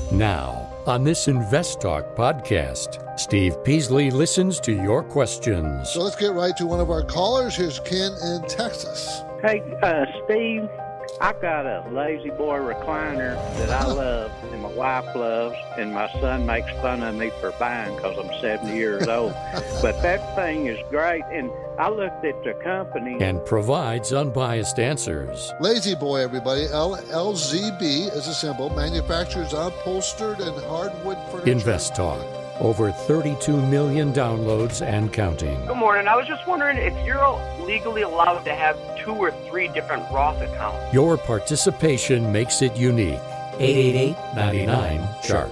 Now, on this Invest Talk podcast, Steve Peasley listens to your questions. So let's get right to one of our callers. Here's Ken in Texas. Hey, Steve, I got a Lazy Boy recliner that I love and my wife loves, and my son makes fun of me for buying because I'm 70 years old. But that thing is great, and I looked at the company. And provides unbiased answers. Lazy Boy, everybody. LZB is a symbol. Manufactures upholstered and hardwood furniture. Invest Talk. Over 32 million downloads and counting. Good morning. I was just wondering if you're legally allowed to have 2 or 3 different Roth accounts. Your participation makes it unique. 888-99-CHART.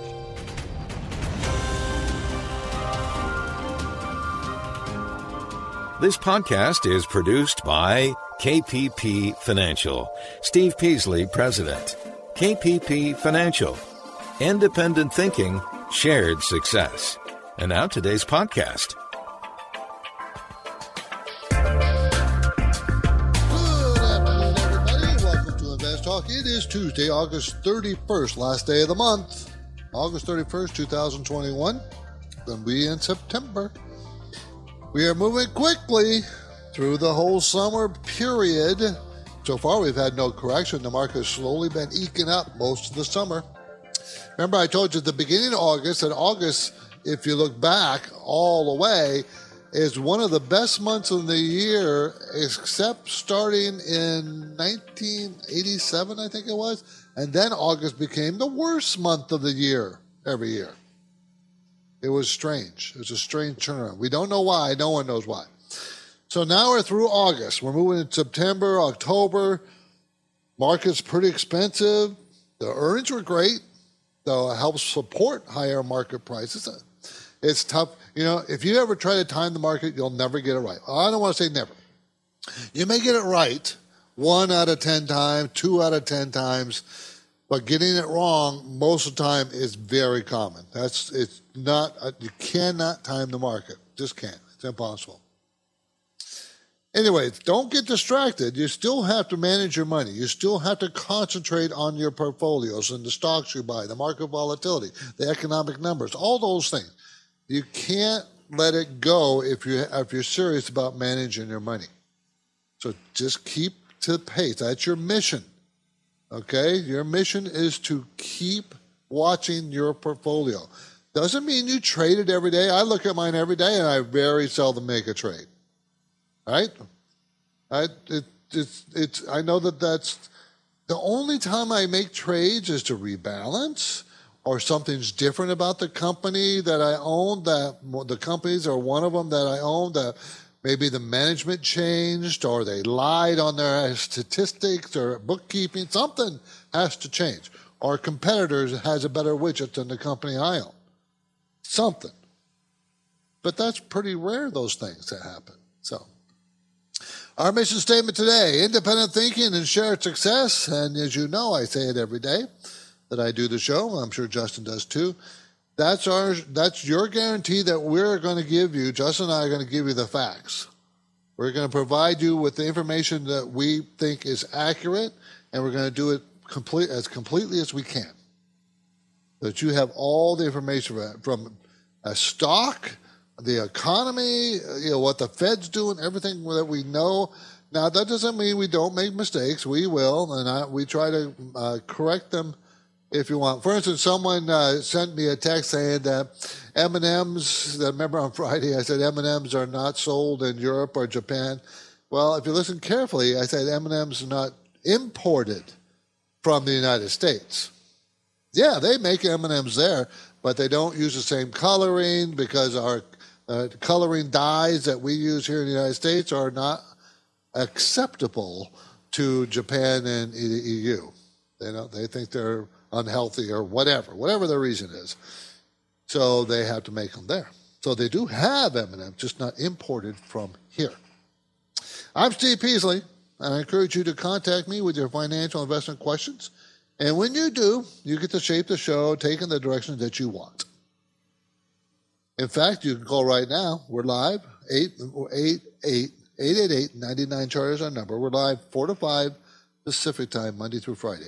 This podcast is produced by KPP Financial. Steve Peasley, President. KPP Financial. Independent thinking, shared success. And now today's podcast. Good afternoon, everybody. Welcome to Invest Talk. It is Tuesday, August 31st, last day of the month. August 31st, 2021. Going to be in September. We are moving quickly through the whole summer period. So far, we've had no correction. The market has slowly been eking up most of the summer. Remember, I told you at the beginning of August that August, if you look back all the way, is one of the best months of the year, except starting in 1987, I think it was. And then August became the worst month of the year every year. It was strange. It was a strange turnaround. We don't know why. No one knows why. So now we're through August. We're moving into September, October. Market's pretty expensive. The earnings were great, though it helps support higher market prices. It's tough. You know, if you ever try to time the market, you'll never get it right. I don't want to say never. You may get it right 1 out of 10 times, 2 out of 10 times, but getting it wrong most of the time is very common. It's not, you cannot time the market. Just can't. It's impossible. Anyways, don't get distracted. You still have to manage your money. You still have to concentrate on your portfolios and the stocks you buy, the market volatility, the economic numbers, all those things. You can't let it go if you're serious about managing your money. So just keep to the pace. That's your mission. Okay? Your mission is to keep watching your portfolio. Doesn't mean you trade it every day. I look at mine every day, and I very seldom make a trade. Right? I know that's the only time I make trades is to rebalance, or something's different about the company that I own, that the companies are one of them that I own, that maybe the management changed, or they lied on their statistics or bookkeeping. Something has to change. Or a competitor has a better widget than the company I own. Something. But that's pretty rare, those things that happen. So, our mission statement today, independent thinking and shared success. And as you know, I say it every day that I do the show. I'm sure Justin does too. That's your guarantee that we're going to give you, Justin and I are going to give you the facts. We're going to provide you with the information that we think is accurate, and we're going to do it as completely as we can. That you have all the information from a stock, the economy, what the Fed's doing, everything that we know. Now, that doesn't mean we don't make mistakes. We will, and we try to correct them if you want. For instance, someone sent me a text saying that M&Ms, remember on Friday I said M&Ms are not sold in Europe or Japan. Well, if you listen carefully, I said M&Ms are not imported from the United States. Yeah, they make M&Ms there, but they don't use the same coloring because our coloring dyes that we use here in the United States are not acceptable to Japan and the EU. They think they're unhealthy or whatever their reason is. So they have to make them there. So they do have M&Ms, just not imported from here. I'm Steve Peasley, and I encourage you to contact me with your financial investment questions. And when you do, you get to shape the show, take in the direction that you want. In fact, you can call right now. We're live, 888-99-CHART is our number. We're live 4 to 5, Pacific time, Monday through Friday.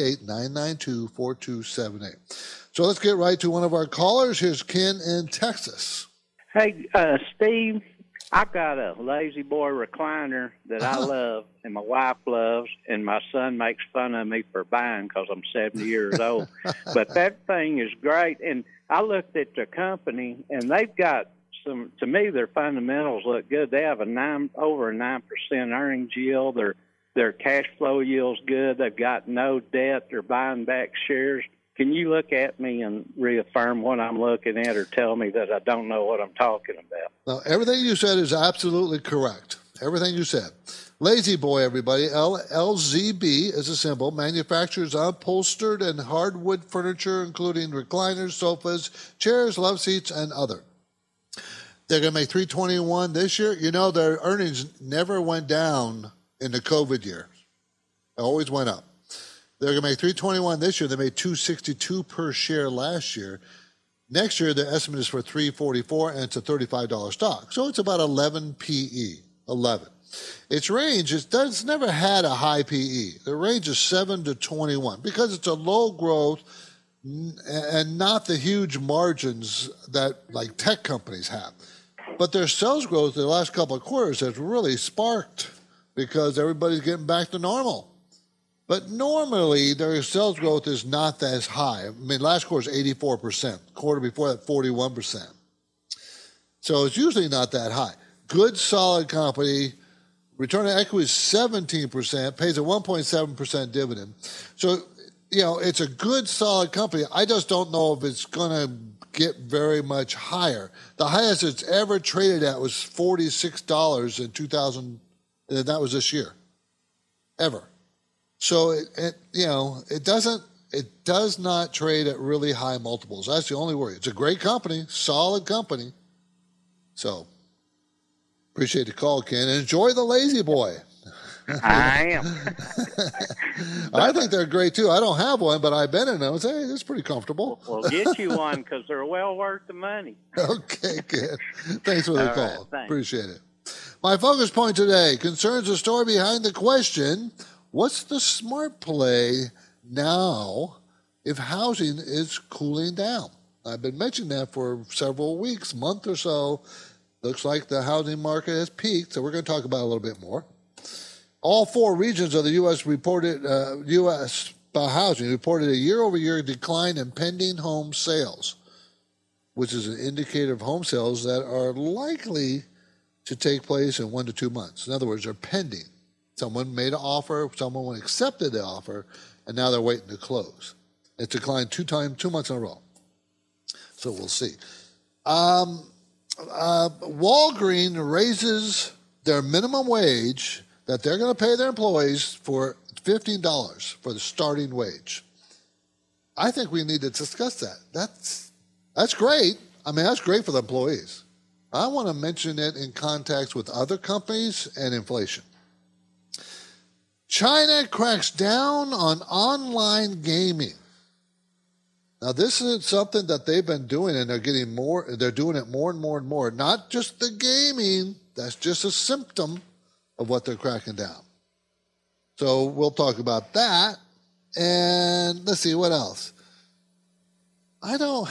888-992-4278. So let's get right to one of our callers. Here's Ken in Texas. Hey, Steve, I got a Lazy Boy recliner that I love and my wife loves, and my son makes fun of me for buying because I'm 70 years old. But that thing is great. And I looked at the company, and they've got some, to me, their fundamentals look good. They have over a 9% earnings yield. Their cash flow yield's good. They've got no debt. They're buying back shares. Can you look at me and reaffirm what I'm looking at, or tell me that I don't know what I'm talking about? Now, everything you said is absolutely correct. Everything you said. Lazy Boy, everybody. LZB is a symbol. Manufactures upholstered and hardwood furniture, including recliners, sofas, chairs, love seats, and other. They're going to make $321 this year. You know, their earnings never went down in the COVID year. It always went up. They're going to make $321 this year. They made $262 per share last year. Next year, the estimate is for $344, and it's a $35 stock. So it's about 11 PE, 11. Its range it's never had a high PE. The range is 7 to 21 because it's a low growth and not the huge margins that like tech companies have. But their sales growth in the last couple of quarters has really sparked because everybody's getting back to normal. But normally, their sales growth is not that high. I mean, last quarter is 84%. Quarter before that, 41%. So it's usually not that high. Good, solid company. Return on equity is 17%, pays a 1.7% dividend. So, you know, it's a good, solid company. I just don't know if it's going to get very much higher. The highest it's ever traded at was $46 in 2000, and that was this year, ever. So it does not trade at really high multiples. That's the only worry. It's a great company, solid company. So appreciate the call, Ken. And enjoy the Lazy Boy. I am. I think they're great too. I don't have one, but I've been in them. Hey, it's pretty comfortable. Well, get you one because they're well worth the money. Okay, Ken. Thanks for the call. Right, appreciate it. My focus point today concerns the story behind the question, what's the smart play now if housing is cooling down? I've been mentioning that for several weeks, month or so. Looks like the housing market has peaked, so we're going to talk about it a little bit more. All four regions of the U.S. reported housing reported a year-over-year decline in pending home sales, which is an indicator of home sales that are likely to take place in 1 to 2 months. In other words, they're pending. Someone made an offer, someone accepted the offer, and now they're waiting to close. It declined 2 months in a row. So we'll see. Walgreens raises their minimum wage that they're going to pay their employees for $15 for the starting wage. I think we need to discuss that. That's great. I mean, that's great for the employees. I want to mention it in context with other companies and inflation. China cracks down on online gaming. Now, this isn't something that they've been doing, and they're getting more. They're doing it more and more and more. Not just the gaming. That's just a symptom of what they're cracking down. So we'll talk about that. And let's see, what else? I don't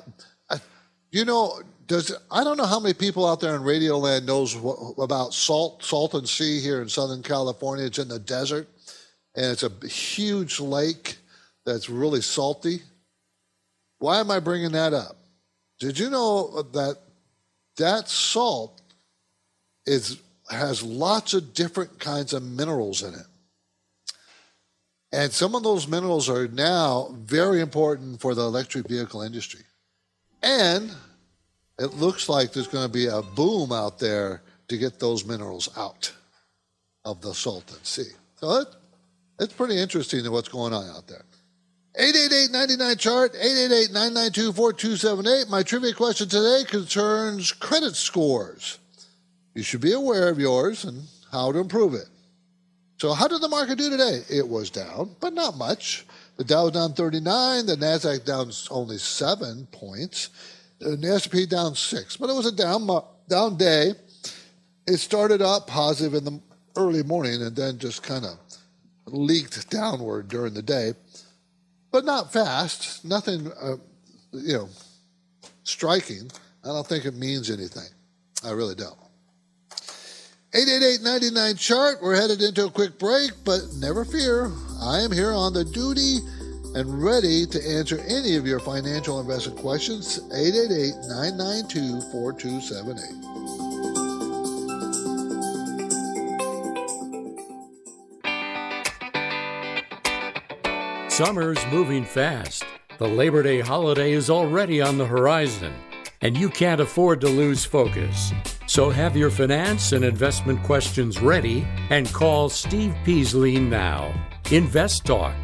know how many people out there in Radio Land knows about Salton Sea here in Southern California. It's in the desert, and it's a huge lake that's really salty. Why am I bringing that up? Did you know that salt has lots of different kinds of minerals in it? And some of those minerals are now very important for the electric vehicle industry. And it looks like there's going to be a boom out there to get those minerals out of the Salton Sea. So it's pretty interesting what's going on out there. 888-99-CHART, 888-992-4278. My trivia question today concerns credit scores. You should be aware of yours and how to improve it. So how did the market do today? It was down, but not much. The Dow was down 39, the NASDAQ down only 7 points, the S&P down 6. But it was a down day. It started out positive in the early morning and then just kind of leaked downward during the day, but not fast. Nothing, striking. I don't think it means anything. I really don't. 888-99-CHART. We're headed into a quick break, but never fear. I am here on the duty and ready to answer any of your financial investment questions. 888-992-4278. Summer's moving fast. The Labor Day holiday is already on the horizon, and you can't afford to lose focus. So have your finance and investment questions ready and call Steve Peasley now. Invest Talk,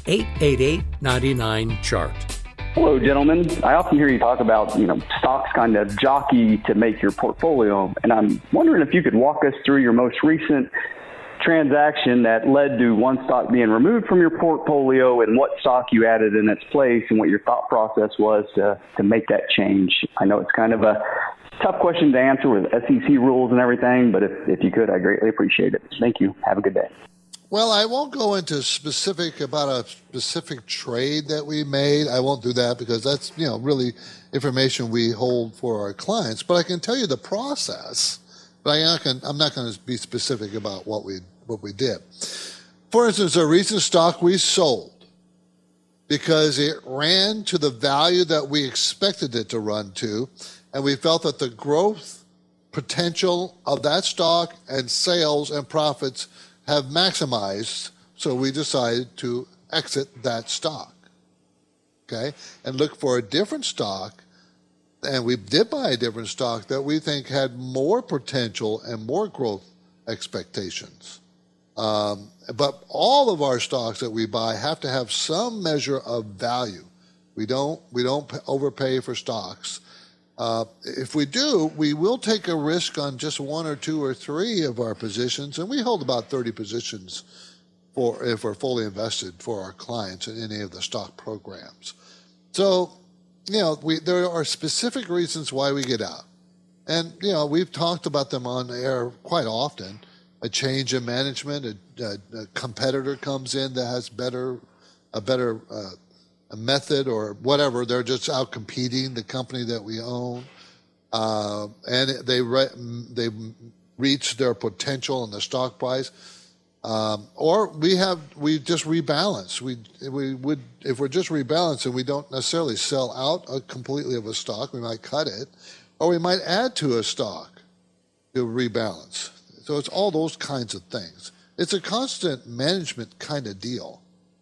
888-99-CHART. Hello, gentlemen. I often hear you talk about, stocks kind of jockey to make your portfolio, and I'm wondering if you could walk us through your most recent transaction that led to one stock being removed from your portfolio and what stock you added in its place and what your thought process was to make that change. I know it's kind of a tough question to answer with SEC rules and everything, but if you could, I greatly appreciate it. Thank you. Have a good day. Well, I won't go into specific about a specific trade that we made. I won't do that because that's, really information we hold for our clients. But I can tell you the process. But I'm not going to be specific about what we did. For instance, a recent stock we sold because it ran to the value that we expected it to run to, and we felt that the growth potential of that stock and sales and profits have maximized, so we decided to exit that stock, okay, and look for a different stock. And we did buy a different stock that we think had more potential and more growth expectations. But all of our stocks that we buy have to have some measure of value. We don't overpay for stocks. If we do, we will take a risk on just one or two or three of our positions, and we hold about 30 positions if we're fully invested for our clients in any of the stock programs. So, there are specific reasons why we get out. And, we've talked about them on air quite often. A change in management, a competitor comes in that has a better method or whatever. They're just out competing the company that we own. And they reach their potential in the stock price. Or we just rebalance. If we're just rebalancing, we don't necessarily sell out completely of a stock. We might cut it, or we might add to a stock to rebalance. So it's all those kinds of things. It's a constant management kind of deal.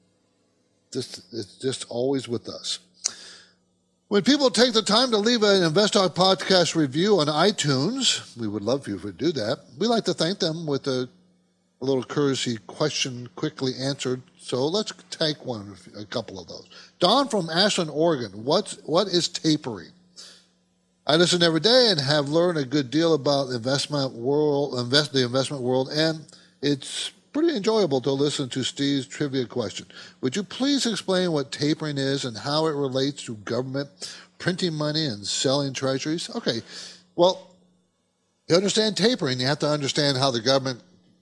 It's just always with us. When people take the time to leave an InvestTalk podcast review on iTunes, we would love for you to do that. We like to thank them with a little courtesy question quickly answered. So let's take a couple of those. Don from Ashland, Oregon. What is tapering? I listen every day and have learned a good deal about the investment world, and it's pretty enjoyable to listen to Steve's trivia question. Would you please explain what tapering is and how it relates to government printing money and selling treasuries? Okay, well, to understand tapering, you have to understand how the government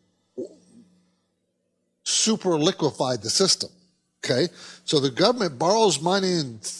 super liquefied the system. Okay, so the government borrows money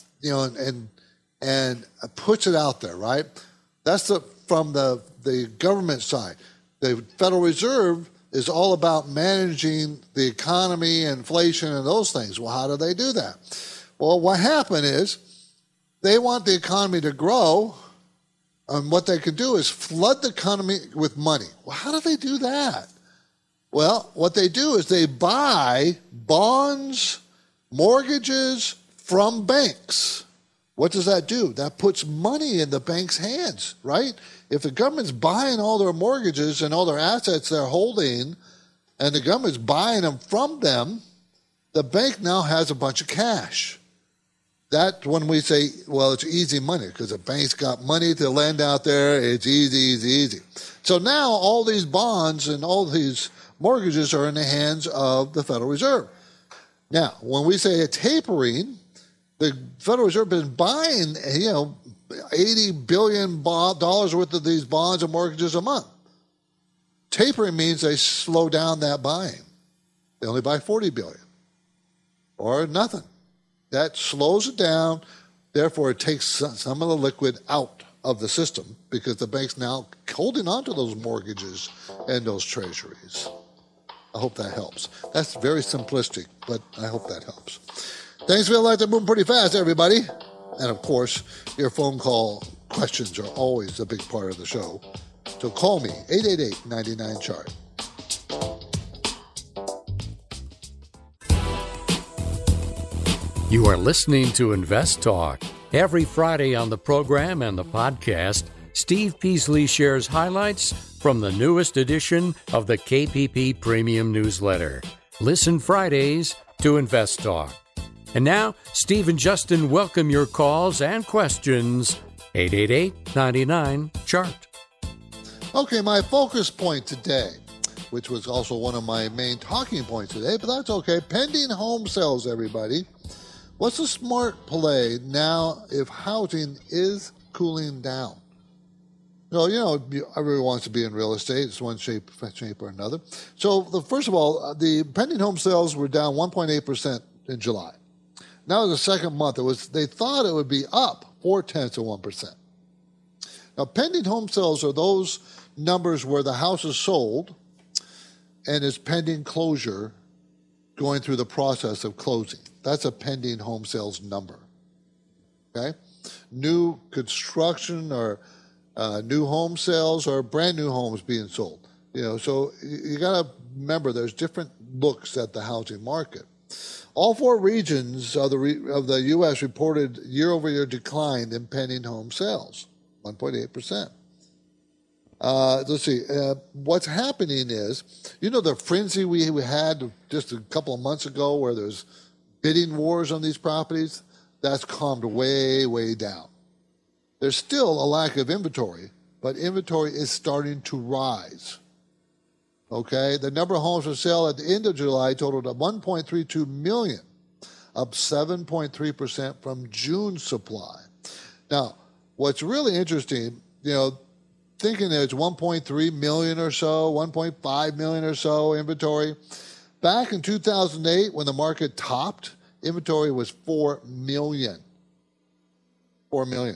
and puts it out there, right? That's from the government side. The Federal Reserve is all about managing the economy, inflation, and those things. Well, how do they do that? Well, what happened is they want the economy to grow, and what they can do is flood the economy with money. Well, how do they do that? Well, what they do is they buy bonds, mortgages from banks. What does that do? That puts money in the bank's hands, right? If the government's buying all their mortgages and all their assets they're holding, and the government's buying them from them, the bank now has a bunch of cash. That, when we say, well, it's easy money, because the bank's got money to lend out there, it's easy. So now all these bonds and all these mortgages are in the hands of the Federal Reserve. Now, when we say a tapering, the Federal Reserve has been buying, $80 billion worth of these bonds and mortgages a month. Tapering means they slow down that buying. They only buy $40 billion or nothing. That slows it down. Therefore, it takes some of the liquid out of the system because the bank's now holding on to those mortgages and those treasuries. I hope that helps. That's very simplistic, but I hope that helps. Things feel like they're moving pretty fast, everybody. And, of course, your phone call questions are always a big part of the show. So call me, 888-99-CHART. You are listening to Invest Talk. Every Friday on the program and the podcast, Steve Peasley shares highlights from the newest edition of the KPP Premium Newsletter. Listen Fridays to Invest Talk. And now, Steve and Justin welcome your calls and questions. 888-99-CHART. Okay, my focus point today, which was also one of my main talking points today, but that's okay. Pending home sales, everybody. What's a smart play now if housing is cooling down? Everyone wants to be in real estate. It's one shape or another. So, first of all, the pending home sales were down 1.8% in July. Now, the second month, they thought it would be up 0.4%. Now, pending home sales are those numbers where the house is sold and is pending closure, going through the process of closing. That's a pending home sales number. Okay? New construction or new home sales or brand new homes being sold. So you got to remember there's different looks at the housing market. All four regions of the U.S. reported year-over-year decline in pending home sales, 1.8%. Let's see. What's happening is, the frenzy we had just a couple of months ago where there's bidding wars on these properties, that's calmed way, way down. There's still a lack of inventory, but inventory is starting to rise. Okay? The number of homes for sale at the end of July totaled 1.32 million, up 7.3% from June's supply. Now, what's really interesting, thinking there's 1.3 million or so, 1.5 million or so inventory. Back in 2008, when the market topped, inventory was 4 million. 4 million.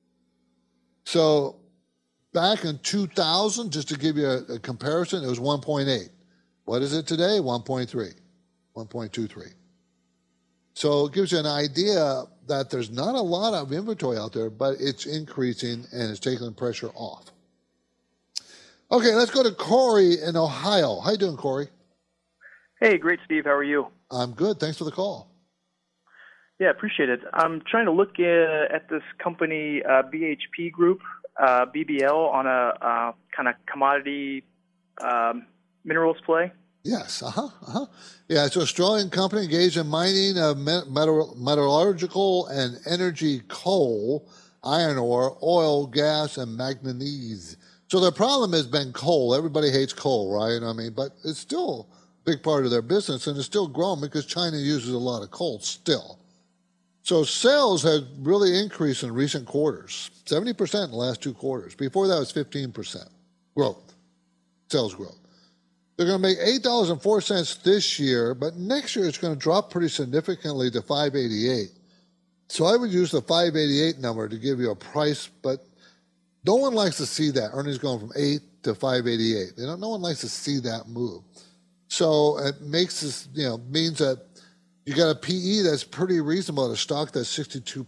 So back in 2000, just to give you a comparison, it was 1.8. What is it today? 1.3, 1.23. So it gives you an idea that there's not a lot of inventory out there, but it's increasing and it's taking the pressure off. Okay, let's go to Corey in Ohio. How you doing, Corey? Hey, great, Steve. How are you? I'm good. Thanks for the call. Yeah, appreciate it. I'm trying to look at this company, BHP Group, BBL, on a kind of commodity minerals play. Yes, Yeah, it's an Australian company engaged in mining of metallurgical and energy coal, iron ore, oil, gas, and manganese. So their problem has been coal. Everybody hates coal, right? But it's still a big part of their business, and it's still growing because China uses a lot of coal still. So sales have really increased in recent quarters, 70% in the last 2 quarters. Before that, it was 15% growth, sales growth. They're going to make $8.04 this year, but next year it's going to drop pretty significantly to $5.88. So I would use the $5.88 number to give you a price, but no one likes to see that. Earnings going from 8 to 588. No one likes to see that move. So it makes this, means that you got a PE that's pretty reasonable at a stock that's 62.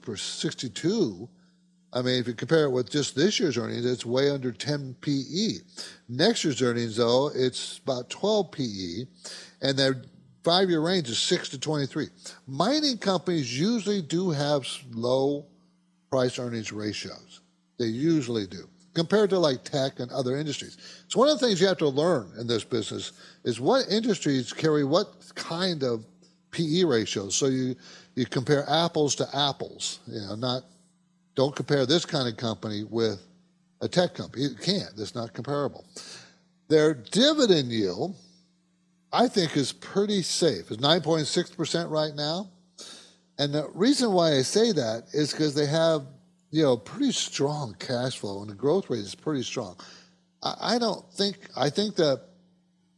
If you compare it with just this year's earnings, it's way under 10 PE. Next year's earnings, though, it's about 12 PE, and their 5-year range is 6 to 23. Mining companies usually do have low price earnings ratios. They usually do, compared to like tech and other industries. So one of the things you have to learn in this business is what industries carry what kind of PE ratios. So you compare apples to apples. Don't compare this kind of company with a tech company. You can't. It's not comparable. Their dividend yield, I think, is pretty safe. It's 9.6% right now. And the reason why I say that is because they have pretty strong cash flow, and the growth rate is pretty strong. I think that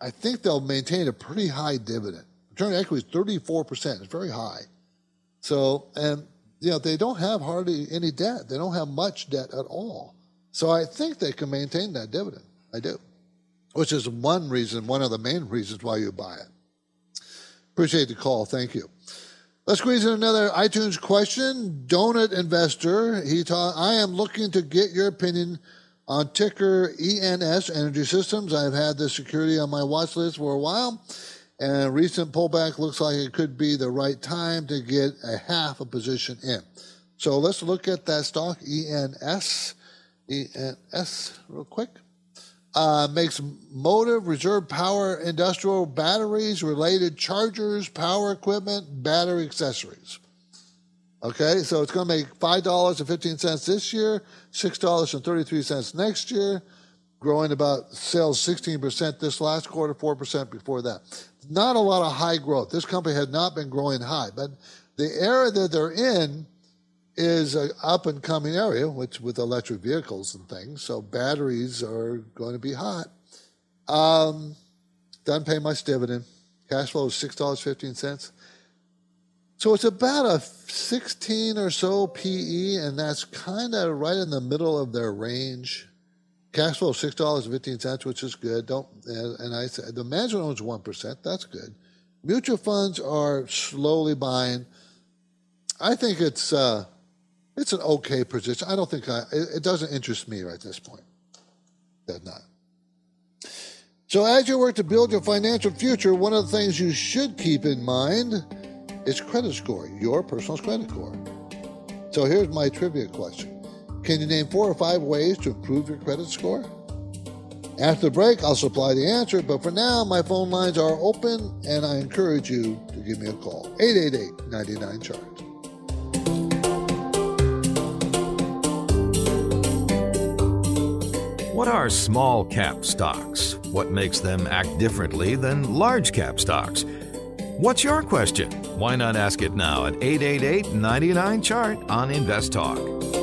I think they'll maintain a pretty high dividend. Return on equity is 34%. It's very high. So, and, they don't have hardly any debt. They don't have much debt at all. So I think they can maintain that dividend. I do. Which is one of the main reasons why you buy it. Appreciate the call. Thank you. Let's squeeze in another iTunes question. Donut Investor. I am looking to get your opinion on ticker ENS, Energy Systems. I've had this security on my watch list for a while, and a recent pullback looks like it could be the right time to get a half a position in. So let's look at that stock, ENS. ENS, real quick. Makes motive, reserve power, industrial batteries, related chargers, power equipment, battery accessories. Okay, so it's going to make $5.15 this year, $6.33 next year, growing about sales 16% this last quarter, 4% before that. Not a lot of high growth. This company has not been growing high, but the area that they're in is an up-and-coming area, which with electric vehicles and things, so batteries are going to be hot. Doesn't pay much dividend. Cash flow is $6.15. So it's about a 16 or so PE, and that's kind of right in the middle of their range. Cash flow is $6.15, which is good. And I said the management owns 1%. That's good. Mutual funds are slowly buying. I think it's an okay position. I don't think it doesn't interest me right at this point. Does not. So as you work to build your financial future, one of the things you should keep in mind is credit score, your personal credit score. So here's my trivia question. Can you name 4 or 5 ways to improve your credit score? After the break, I'll supply the answer, but for now, my phone lines are open, and I encourage you to give me a call. 888-99-CHART. What are small cap stocks? What makes them act differently than large cap stocks? What's your question? Why not ask it now at 888-99-CHART on Invest Talk.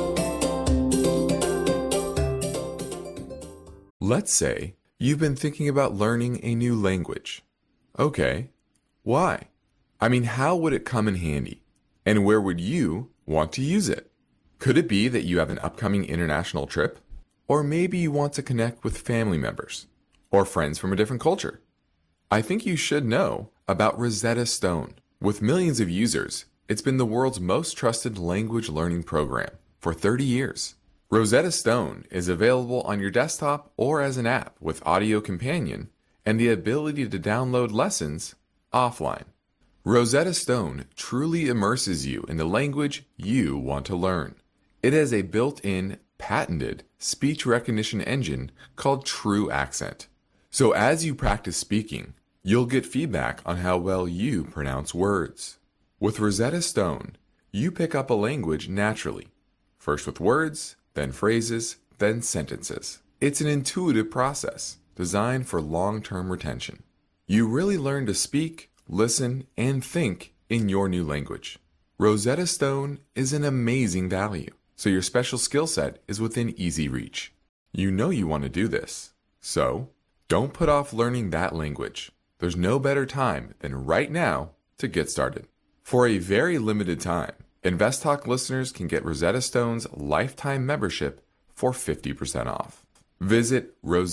Let's say you've been thinking about learning a new language. Okay, why? I mean, how would it come in handy? And where would you want to use it? Could it be that you have an upcoming international trip? Or maybe you want to connect with family members or friends from a different culture. I think you should know about Rosetta Stone. With millions of users, it's been the world's most trusted language learning program for 30 years. Rosetta Stone is available on your desktop or as an app with Audio Companion and the ability to download lessons offline. Rosetta Stone truly immerses you in the language you want to learn. It has a built-in, patented speech recognition engine called True Accent. So as you practice speaking, you'll get feedback on how well you pronounce words. With Rosetta Stone, you pick up a language naturally, first with words, then phrases, then sentences. It's an intuitive process designed for long-term retention. You really learn to speak, listen, and think in your new language. Rosetta Stone is an amazing value, so your special skill set is within easy reach. You know you want to do this, so don't put off learning that language. There's no better time than right now to get started. For a very limited time, Invest Talk listeners can get Rosetta Stone's lifetime membership for 50% off. Visit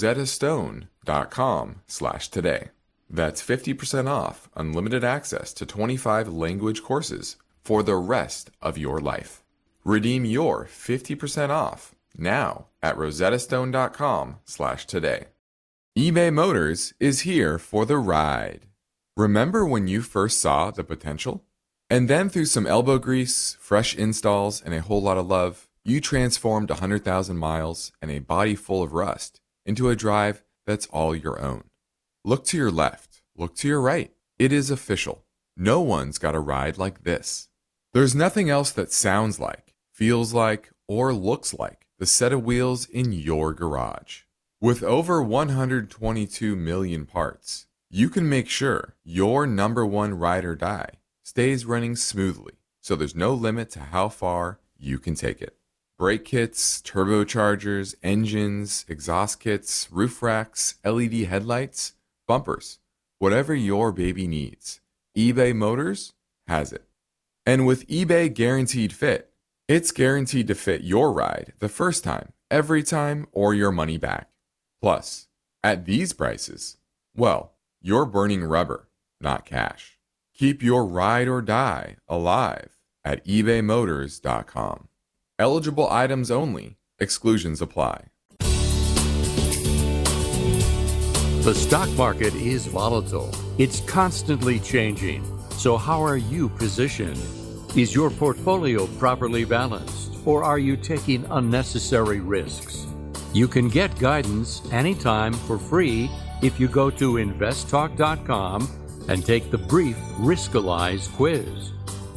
rosettastone.com/today. That's 50% off unlimited access to 25 language courses for the rest of your life. Redeem your 50% off now at rosettastone.com/today. eBay Motors is here for the ride. Remember when you first saw the potential? And then through some elbow grease, fresh installs, and a whole lot of love, you transformed 100,000 miles and a body full of rust into a drive that's all your own. Look to your left. Look to your right. It is official. No one's got a ride like this. There's nothing else that sounds like, feels like, or looks like the set of wheels in your garage. With over 122 million parts, you can make sure your number one ride or die stays running smoothly, so there's no limit to how far you can take it. Brake kits, turbochargers, engines, exhaust kits, roof racks, LED headlights, bumpers, whatever your baby needs, eBay Motors has it. And with eBay Guaranteed Fit, it's guaranteed to fit your ride the first time, every time, or your money back. Plus, at these prices, well, you're burning rubber, not cash. Keep your ride or die alive at ebaymotors.com. Eligible items only. Exclusions apply. The stock market is volatile. It's constantly changing. So how are you positioned? Is your portfolio properly balanced, or are you taking unnecessary risks? You can get guidance anytime for free if you go to investtalk.com and take the brief Riskalyze quiz.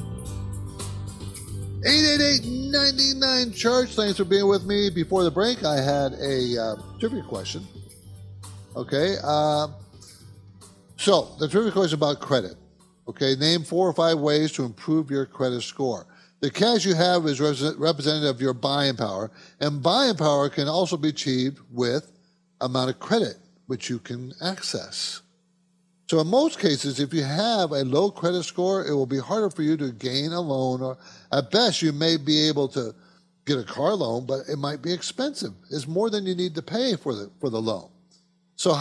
888-99-CHARGE. Thanks for being with me. Before the break, I had a trivia question. Okay. So the trivia question about credit. Okay. Name 4 or 5 ways to improve your credit score. The cash you have is representative of your buying power, and buying power can also be achieved with amount of credit, which you can access. So in most cases, if you have a low credit score, it will be harder for you to gain a loan, or at best you may be able to get a car loan, but it might be expensive. It's more than you need to pay for the loan. So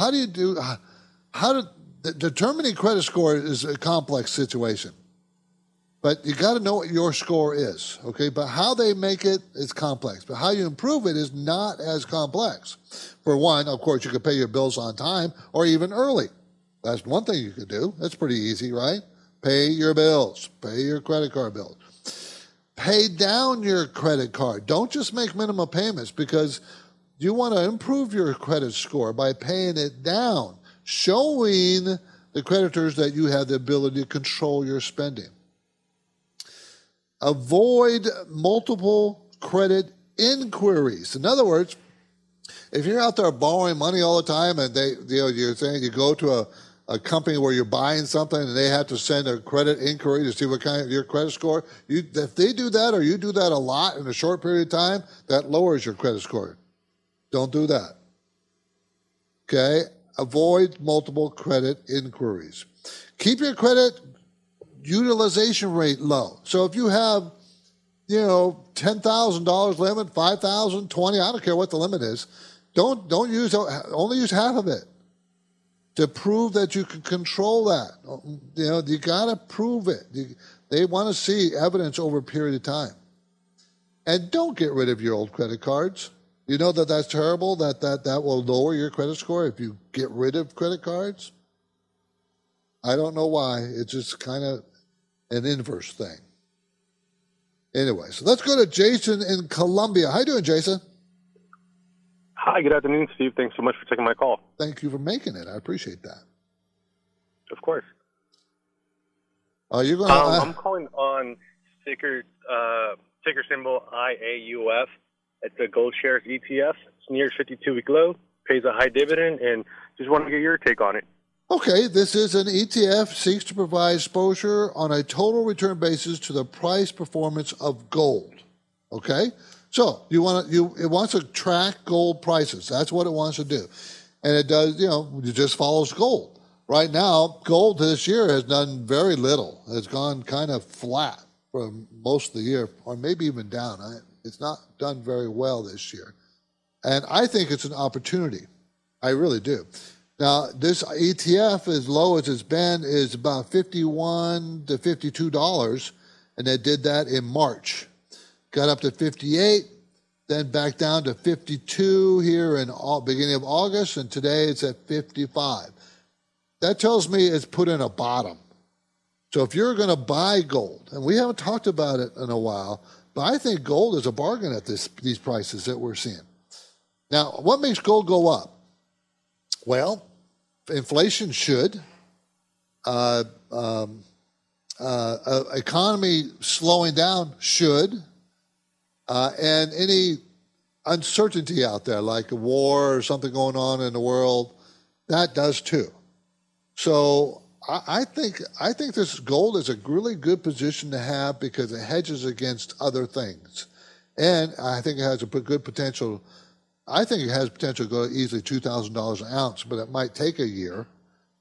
determining credit score is a complex situation. But you got to know what your score is, okay? But how they make it is complex. But how you improve it is not as complex. For one, of course, you could pay your bills on time or even early. That's one thing you could do. That's pretty easy, right? Pay your bills. Pay your credit card bills. Pay down your credit card. Don't just make minimum payments, because you want to improve your credit score by paying it down, showing the creditors that you have the ability to control your spending. Avoid multiple credit inquiries. In other words, if you're out there borrowing money all the time and you're saying you go to a company where you're buying something and they have to send a credit inquiry to see what kind of your credit score, if they do that or you do that a lot in a short period of time, that lowers your credit score. Don't do that. Okay? Avoid multiple credit inquiries. Keep your credit utilization rate low. So if you have, $10,000 limit, $5,000, $20,000, I don't care what the limit is, only use half of it to prove that you can control that. You got to prove it. They want to see evidence over a period of time. And don't get rid of your old credit cards. You know that's terrible, that will lower your credit score if you get rid of credit cards? I don't know why. It's just kind of an inverse thing. Anyway, so let's go to Jason in Columbia. How you doing, Jason? Hi, good afternoon, Steve. Thanks so much for taking my call. Thank you for making it. I appreciate that. Of course. You're going I'm calling on ticker symbol IAUF. It's a Gold Shares ETF. It's near 52-week low, pays a high dividend, and just want to get your take on it. Okay, this is an ETF, seeks to provide exposure on a total return basis to the price performance of gold. Okay? So it wants to track gold prices. That's what it wants to do. And it does, it just follows gold. Right now, gold this year has done very little. It's gone kind of flat for most of the year, or maybe even down. It's not done very well this year. And I think it's an opportunity. I really do. Now, this ETF, as low as it's been, is about $51 to $52, and they did that in March. Got up to 58, then back down to 52 here in beginning of August, and today it's at 55. That tells me it's put in a bottom. So if you're going to buy gold, and we haven't talked about it in a while, but I think gold is a bargain at these prices that we're seeing. Now, what makes gold go up? Well, inflation should. Economy slowing down should. And any uncertainty out there, like a war or something going on in the world, that does too. So I think this gold is a really good position to have because it hedges against other things. And I think it has a good potential. I think it has potential to go easily $2,000 an ounce, but it might take a year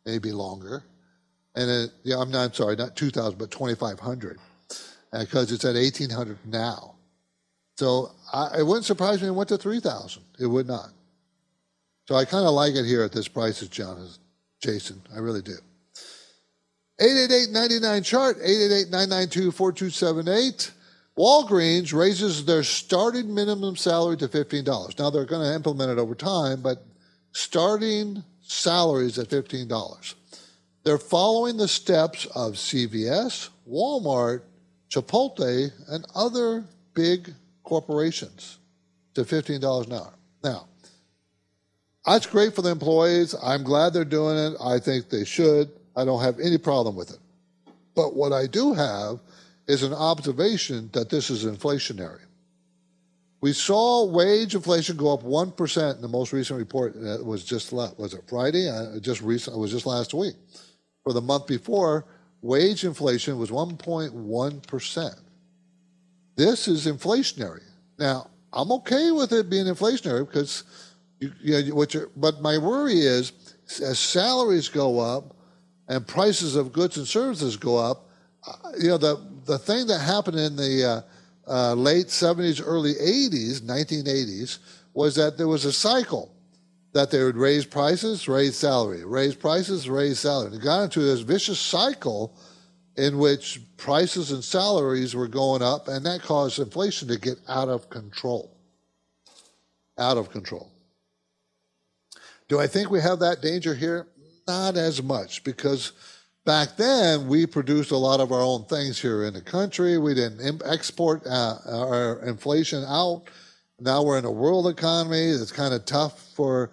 maybe longer. And I'm sorry, not 2,000, but 2,500, because it's at 1,800 now. So it wouldn't surprise me if it went to 3,000. It would not. So I kind of like it here at this price, Jason. I really do. 888-99-CHART, 888-992-4278. Walgreens raises their starting minimum salary to $15. Now, they're going to implement it over time, but starting salaries at $15. They're following the steps of CVS, Walmart, Chipotle, and other big corporations to $15 an hour. Now, that's great for the employees. I'm glad they're doing it. I think they should. I don't have any problem with it. But what I do have is an observation that this is inflationary. We saw wage inflation go up 1% in the most recent report. It was was it Friday? It was just last week. For the month before, wage inflation was 1.1%. This is inflationary. Now, I'm okay with it being inflationary because, but my worry is as salaries go up and prices of goods and services go up, the thing that happened in the late 70s, early 80s, 1980s, was that there was a cycle that they would raise prices, raise salary, raise prices, raise salary. It got into this vicious cycle in which prices and salaries were going up, and that caused inflation to get out of control. Out of control. Do I think we have that danger here? Not as much, because back then we produced a lot of our own things here in the country. We didn't export our inflation out. Now we're in a world economy that's kind of tough for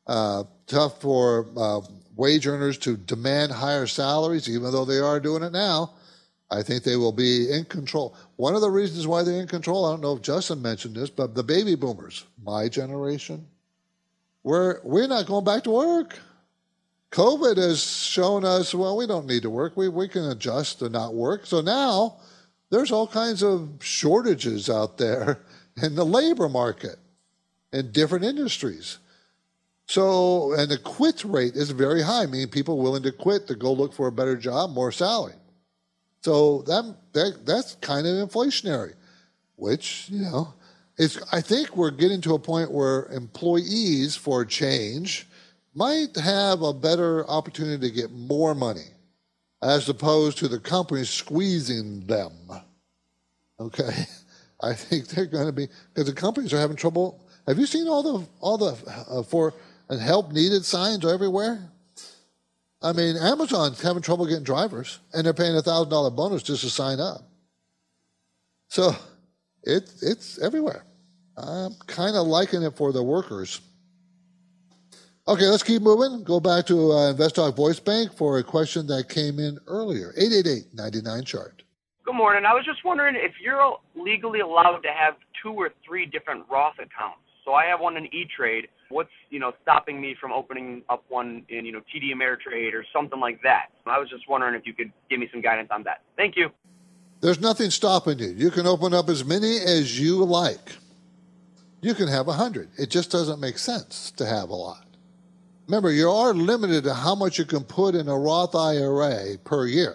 wage earners to demand higher salaries, even though they are doing it now. I think they will be in control. One of the reasons why they're in control, I don't know if Justin mentioned this, but the baby boomers, my generation, we're not going back to work. COVID has shown us, well, we don't need to work. We can adjust to not work. So now there's all kinds of shortages out there in the labor market in different industries. So, and the quit rate is very high, meaning people willing to quit to go look for a better job, more salary. So that's kind of inflationary, which, I think we're getting to a point where employees, for a change, might have a better opportunity to get more money as opposed to the companies squeezing them. Okay? I think they're going to be, because the companies are having trouble. Have you seen all the for and help needed signs everywhere? I mean, Amazon's having trouble getting drivers, and they're paying $1,000 bonus just to sign up. So it's everywhere. I'm kind of liking it for the workers. Okay, let's keep moving. Go back to InvestTalk Voice Bank for a question that came in earlier. 888-99-CHART. Good morning. I was just wondering if you're legally allowed to have 2 or 3 different Roth accounts. So I have one in E-Trade. What's, stopping me from opening up one in, TD Ameritrade or something like that? I was just wondering if you could give me some guidance on that. Thank you. There's nothing stopping you. You can open up as many as you like. You can have 100. It just doesn't make sense to have a lot. Remember, you are limited to how much you can put in a Roth IRA per year.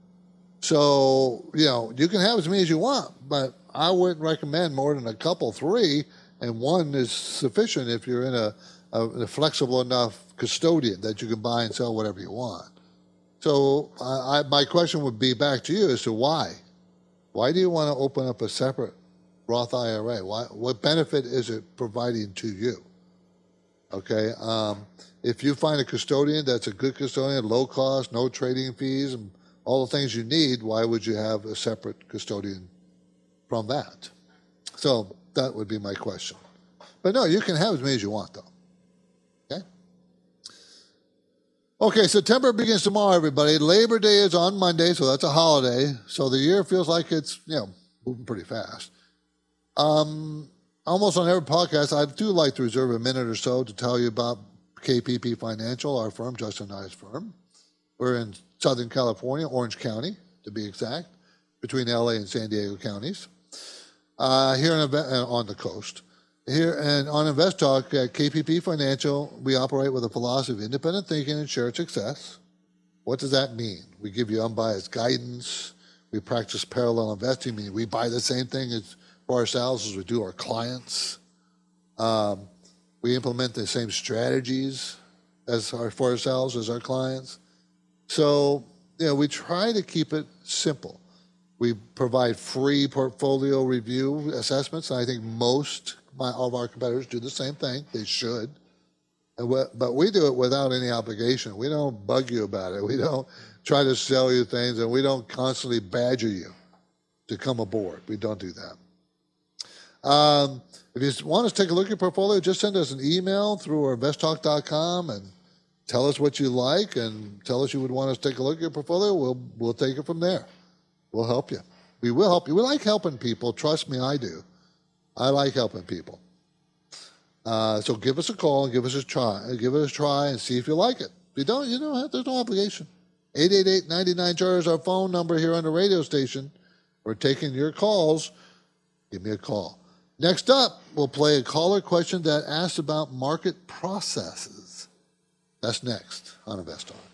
So, you can have as many as you want, but I wouldn't recommend more than a couple, 3, and 1 is sufficient if you're in a flexible enough custodian that you can buy and sell whatever you want. So my question would be back to you as to why. Why do you want to open up a separate Roth IRA? What benefit is it providing to you? Okay, if you find a custodian that's a good custodian, low cost, no trading fees, and all the things you need, why would you have a separate custodian from that? So that would be my question. But no, you can have as many as you want, though. Okay? Okay, September begins tomorrow, everybody. Labor Day is on Monday, so that's a holiday. So the year feels like it's, moving pretty fast. Almost on every podcast, I do like to reserve a minute or so to tell you about KPP Financial, our firm, Justin and I's firm. We're in Southern California, Orange County, to be exact, between LA and San Diego counties, here on the coast. Here and on InvestTalk at KPP Financial, we operate with a philosophy of independent thinking and shared success. What does that mean? We give you unbiased guidance. We practice parallel investing, meaning we buy the same thing for ourselves as we do our clients. We implement the same strategies for ourselves as our clients. So, we try to keep it simple. We provide free portfolio review assessments, and I think most of our competitors do the same thing. They should. But we do it without any obligation. We don't bug you about it. We don't try to sell you things, and we don't constantly badger you to come aboard. We don't do that. If you want us to take a look at your portfolio, just send us an email through our investtalk.com and tell us what you like and tell us you would want us to take a look at your portfolio. We'll take it from there. We'll help you. We will help you. We like helping people. Trust me, I do. I like helping people. So give us a call and give us a try. Give it a try and see if you like it. If you don't, there's no obligation. 888-99-CHART is our phone number here on the radio station. We're taking your calls. Give me a call. Next up, we'll play a caller question that asks about market processes. That's next on Invest Talk.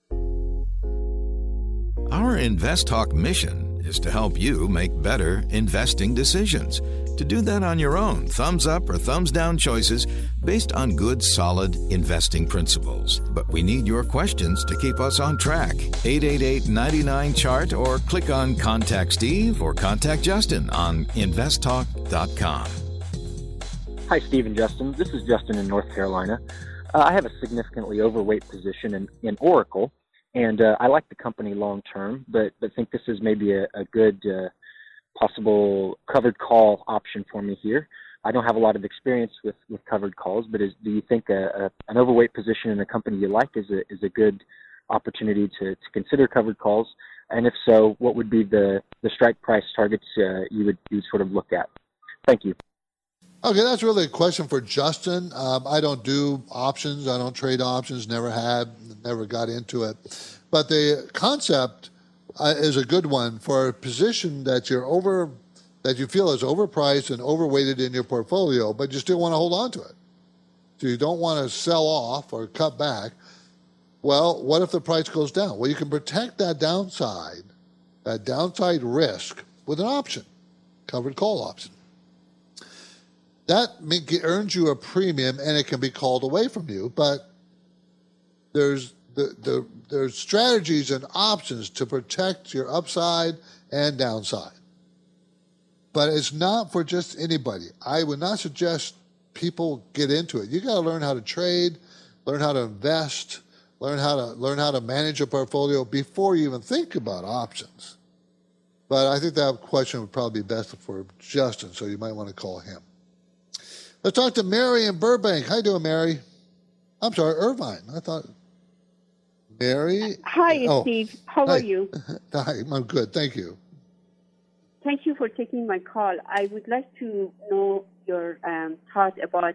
Our Invest Talk mission is to help you make better investing decisions. To do that on your own, thumbs up or thumbs down choices based on good, solid investing principles. But we need your questions to keep us on track. 888-99-CHART or click on Contact Steve or Contact Justin on investtalk.com. Hi, Steve and Justin. This is Justin in North Carolina. I have a significantly overweight position in Oracle, and I like the company long term, but think this is maybe a good possible covered call option for me here. I don't have a lot of experience with covered calls, but do you think an overweight position in a company you like is a good opportunity to consider covered calls? And if so, what would be the strike price targets you would sort of look at? Thank you. Okay, that's really a question for Justin. I don't do options. I don't trade options, never got into it. But the concept is a good one for a position that you feel is overpriced and overweighted in your portfolio, but you still want to hold on to it. So you don't want to sell off or cut back. Well, what if the price goes down? Well, you can protect that downside risk with an option, covered call option. That earns you a premium, and it can be called away from you. But there's strategies and options to protect your upside and downside. But it's not for just anybody. I would not suggest people get into it. You got to learn how to trade, learn how to invest, learn how to manage a portfolio before you even think about options. But I think that question would probably be best for Justin, so you might want to call him. Let's talk to Mary in Burbank. How you doing, Mary? I'm sorry, Irvine. I thought Mary. Hi, Steve. How are you? Hi, I'm good. Thank you. Thank you for taking my call. I would like to know your thought about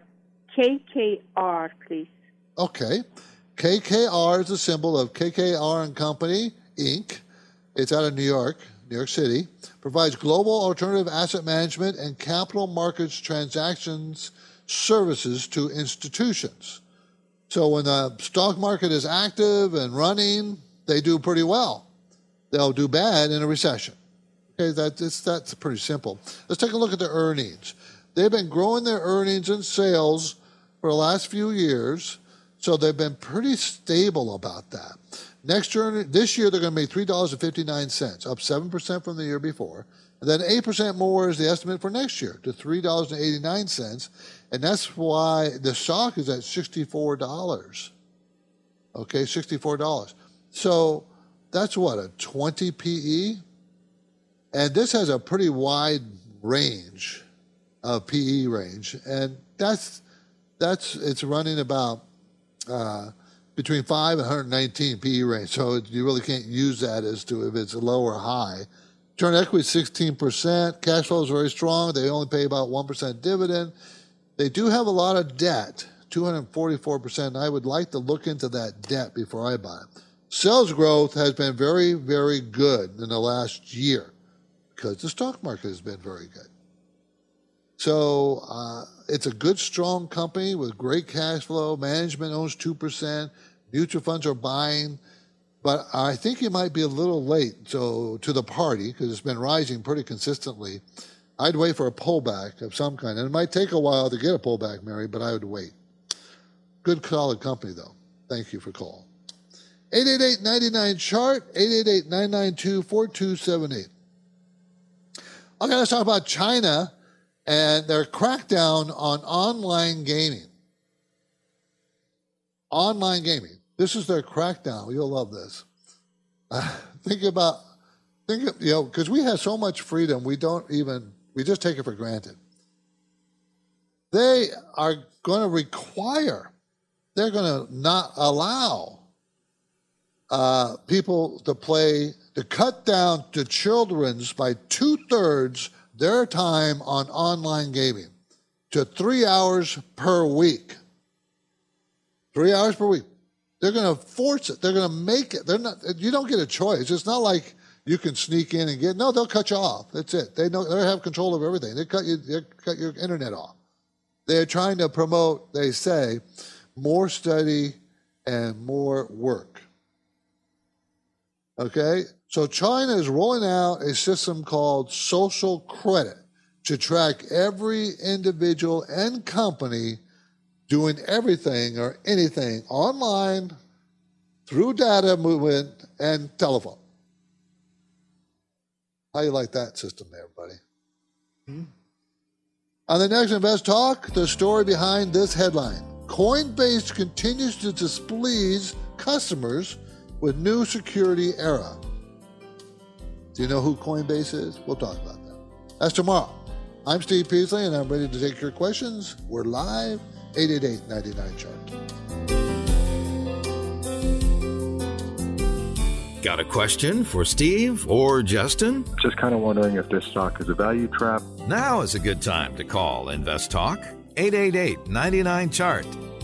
KKR, please. Okay. KKR is the symbol of KKR and Company, Inc. It's out of New York City. Provides global alternative asset management and capital markets transactions services to institutions. So when the stock market is active and running, they do pretty well. They'll do bad in a recession. Okay, that's pretty simple. Let's take a look at their earnings. They've been growing their earnings and sales for the last few years, so they've been pretty stable about that. This year, they're going to make $3.59, up 7% from the year before. And then 8% more is the estimate for next year to $3.89. And that's why the stock is at $64. Okay, $64. So that's what, a 20 PE? And this has a pretty wide range of PE range. And it's running about between 5 and 119 PE range. So you really can't use that as to if it's low or high. Return on equity is 16%. Cash flow is very strong. They only pay about 1% dividend. They do have a lot of debt, 244%. And I would like to look into that debt before I buy it. Sales growth has been very, very good in the last year because the stock market has been very good. So it's a good, strong company with great cash flow. Management owns 2%. Mutual funds are buying. But I think you might be a little late to the party because it's been rising pretty consistently. I'd wait for a pullback of some kind. And it might take a while to get a pullback, Mary, but I would wait. Good, solid company, though. Thank you for calling. 888-99-CHART, 888-992-4278. Okay, let's talk about China and their crackdown on online gaming. Online gaming. This is their crackdown. You'll love this. Because we have so much freedom, we just take it for granted. They are going to they're going to not allow people to cut down to children's by 2/3 their time on online gaming to 3 hours per week. 3 hours per week. They're going to force it. They're going to make it. You don't get a choice. It's not like you can sneak in and no, they'll cut you off. That's it. They have control of everything. They cut your internet off. They're trying to promote, they say, more study and more work. Okay? So China is rolling out a system called social credit to track every individual and company doing everything or anything online through data movement and telephone. How you like that system there, buddy? On the next Invest Talk, the story behind this headline. Coinbase continues to displease customers with new security era. Do you know who Coinbase is? We'll talk about that. That's tomorrow. I'm Steve Peasley, and I'm ready to take your questions. We're live, 888-99-CHART. Got a question for Steve or Justin? Just kind of wondering if this stock is a value trap. Now is a good time to call Invest Talk, 888-99-CHART.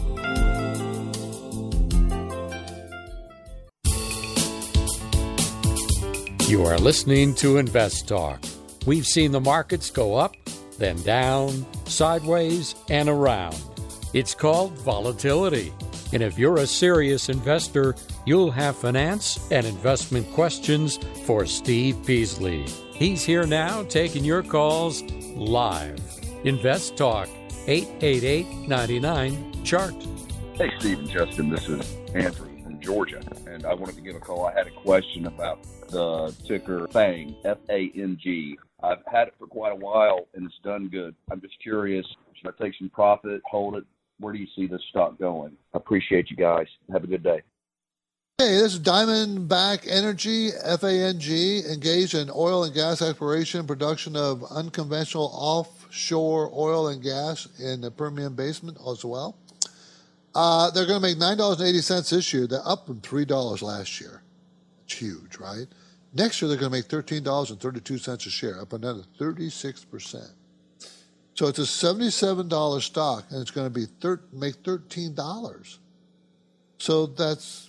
You are listening to Invest Talk. We've seen the markets go up, then down, sideways, and around. It's called volatility. And if you're a serious investor, you'll have finance and investment questions for Steve Peasley. He's here now taking your calls live. Invest Talk, 888-99-CHART. Hey, Steve and Justin, this is Andrew from Georgia, and I wanted to give a call. I had a question about the ticker FANG, F-A-N-G. I've had it for quite a while, and it's done good. I'm just curious, should I take some profit, hold it? Where do you see this stock going? I appreciate you guys. Have a good day. Hey, this is Diamondback Energy, FANG, engaged in oil and gas exploration, production of unconventional offshore oil and gas in the Permian Basin as well. They're going to make $9.80 this year. They're up from $3 last year. It's huge, right? Next year, they're going to make $13.32 a share, up another 36%. So it's a $77 stock, and it's going to be make $13. So that's,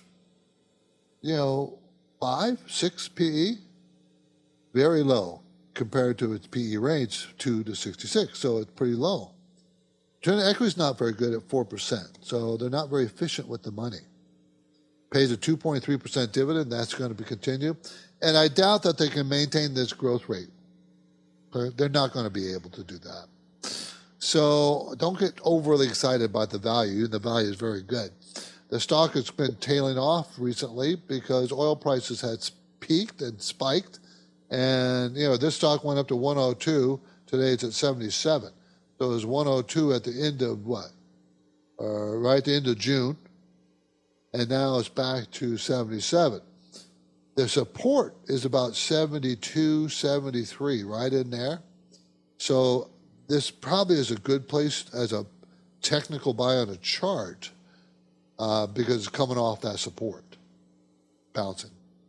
5, 6 PE, very low compared to its PE range, 2 to 66. So it's pretty low. Return on equity is not very good at 4%, so they're not very efficient with the money. Pays a 2.3% dividend. That's going to continue. And I doubt that they can maintain this growth rate. They're not going to be able to do that. So don't get overly excited about the value. The value is very good. The stock has been tailing off recently because oil prices had peaked and spiked. And, this stock went up to 102. Today it's at 77. So it was 102 at the end of what? Right at the end of June. And now it's back to 77. The support is about 72, 73, right in there. So this probably is a good place as a technical buy on a chart because it's coming off that support, bouncing.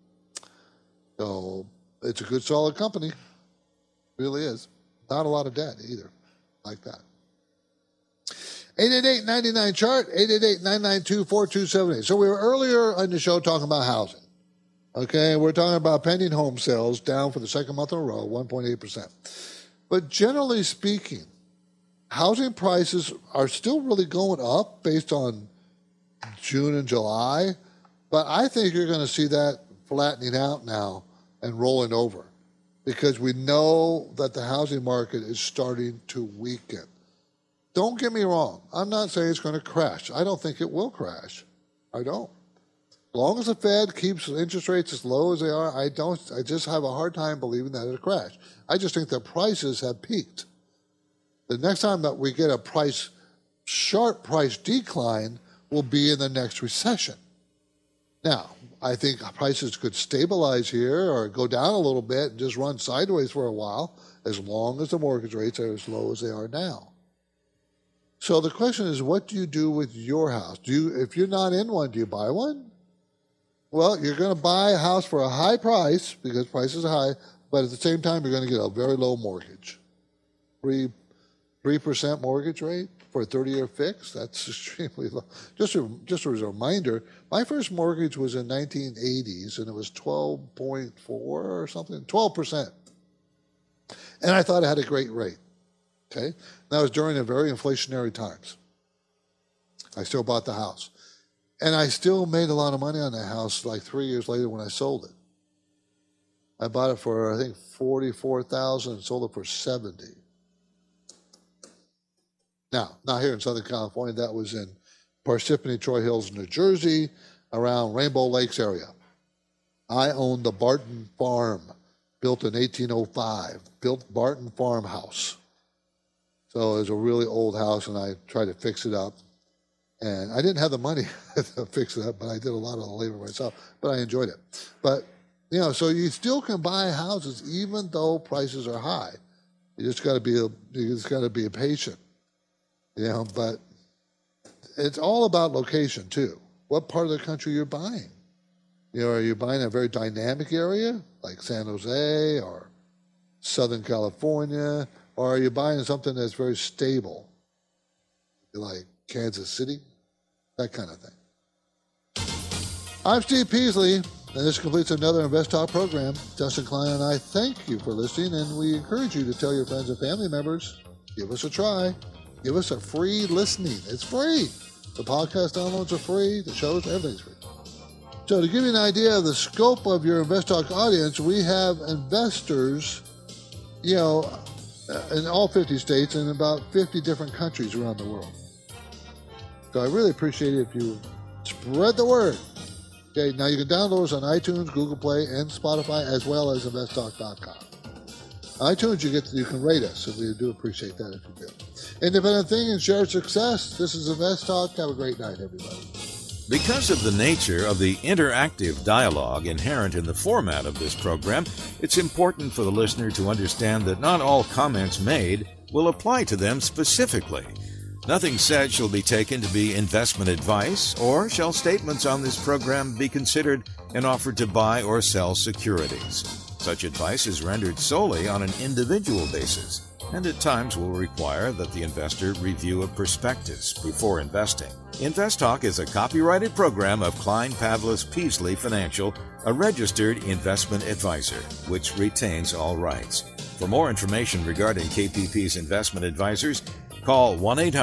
So it's a good, solid company. Really is. Not a lot of debt either, like that. 888-99-CHART, 888-992-4278. So we were earlier on the show talking about housing. Okay, we're talking about pending home sales down for the second month in a row, 1.8%. But generally speaking, housing prices are still really going up based on June and July, But I think you're going to see that flattening out now and rolling over because we know that the housing market is starting to weaken. Don't get me wrong. I'm not saying it's going to crash. I don't think it will crash. I don't. As long as the Fed keeps interest rates as low as they are, I just have a hard time believing that it'll crash. I just think the prices have peaked. The next time that we get a sharp price decline will be in the next recession. Now, I think prices could stabilize here or go down a little bit and just run sideways for a while as long as the mortgage rates are as low as they are now. So the question is, what do you do with your house? If you're not in one, do you buy one? Well, you're going to buy a house for a high price because prices are high, but at the same time, you're going to get a very low mortgage. 3% mortgage rate for a 30-year fix, that's extremely low. Just as a reminder, my first mortgage was in 1980s, and it was 12.4 or something, 12%. And I thought I had a great rate, okay? That was during a very inflationary times. I still bought the house. And I still made a lot of money on that house like 3 years later when I sold it. I bought it for, I think, $44,000 and sold it for $70,000. Now, not here in Southern California. That was in Parsippany Troy Hills, New Jersey, around Rainbow Lakes area. I owned the Barton Farm, built in 1805, built Barton Farmhouse. So it was a really old house, and I tried to fix it up. And I didn't have the money to fix it up, but I did a lot of the labor myself. But I enjoyed it. But, so you still can buy houses even though prices are high. You just got to be patient. But it's all about location too. What part of the country you're buying? Are you buying a very dynamic area like San Jose or Southern California, or are you buying something that's very stable, like Kansas City, that kind of thing? I'm Steve Peasley, and this completes another Invest Talk program. Justin Klein and I thank you for listening, and we encourage you to tell your friends and family members, give us a try. Give us a free listening. It's free. The podcast downloads are free. The shows, everything's free. So to give you an idea of the scope of your Invest Talk audience, we have investors, in all 50 states and about 50 different countries around the world. So I really appreciate it if you spread the word. Okay, now you can download us on iTunes, Google Play, and Spotify, as well as investtalk.com. iTunes, you can rate us, so we do appreciate that if you do. Independent thinking, share success. This is Invest Talk. Have a great night, everybody. Because of the nature of the interactive dialogue inherent in the format of this program, it's important for the listener to understand that not all comments made will apply to them specifically. Nothing said shall be taken to be investment advice, or shall statements on this program be considered an offer to buy or sell securities. Such advice is rendered solely on an individual basis, and at times will require that the investor review a prospectus before investing. Invest Talk is a copyrighted program of Klein Pavlis Peasley Financial, a registered investment advisor, which retains all rights. For more information regarding KPP's investment advisors, call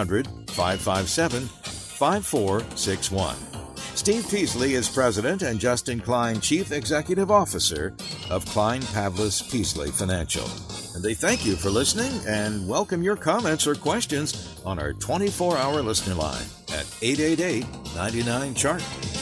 1-800-557-5461. Steve Peasley is President and Justin Klein Chief Executive Officer of Klein Pavlis Peasley Financial. And they thank you for listening and welcome your comments or questions on our 24-hour listener line at 888-99-CHART.